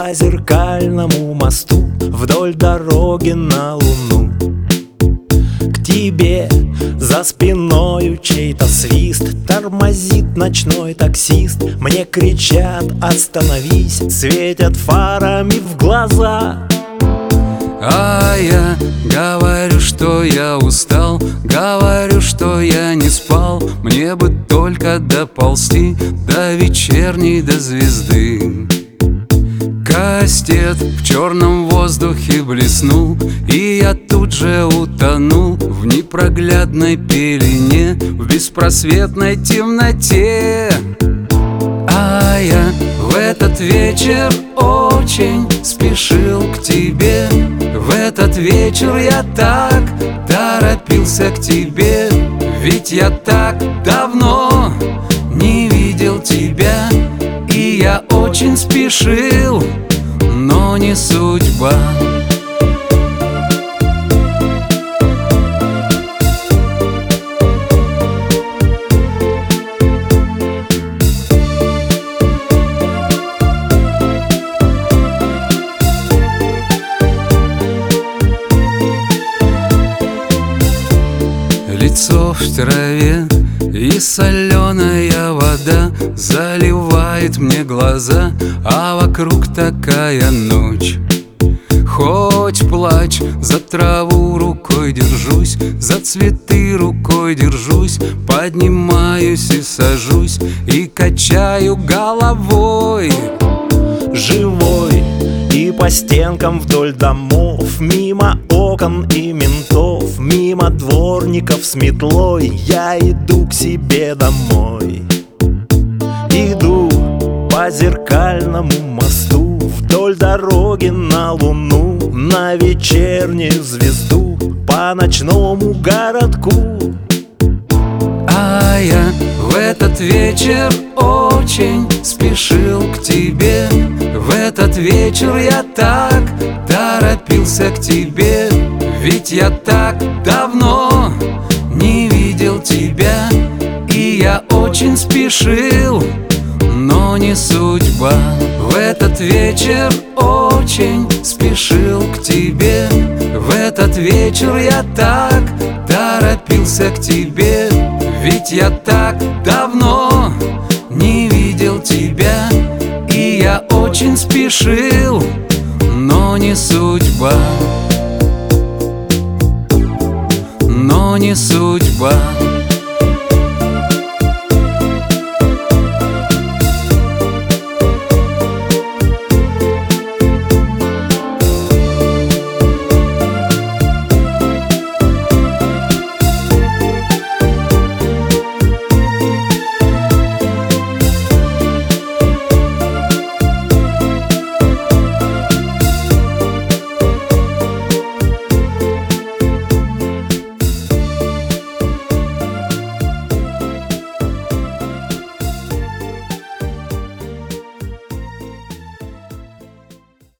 по зеркальному мосту вдоль дороги на Луну. К тебе за спиною чей-то свист, тормозит ночной таксист. Мне кричат: остановись, светят фарами в глаза. А я говорю, что я устал, говорю, что я не спал. Мне бы только доползти до вечерней, до звезды. Кастет в черном воздухе блеснул, и я тут же утонул в непроглядной пелене, в беспросветной темноте. А я в этот вечер очень спешил к тебе. В этот вечер я так торопился к тебе, ведь я так давно не видел тебя. И я очень спешил, но не судьба. Лицо в траве и соленая вода заливает мне глаза, а вокруг такая ночь. Хоть плачь, за траву рукой держусь, за цветы рукой держусь, поднимаюсь и сажусь и качаю головой. Живой и по стенкам вдоль домов, мимо окон и ментов, мимо дворников с метлой, я иду к себе домой. Иду по зеркальному мосту вдоль дороги на Луну, на вечернюю звезду, по ночному городку. А я в этот вечер очень спешил к тебе. В этот вечер я так торопился к тебе, ведь я так давно не видел тебя. И я очень спешил, но не судьба. В этот вечер очень спешил к тебе. В этот вечер я так торопился к тебе, ведь я так давно не видел тебя. И я очень спешил, но не судьба. Но не судьба.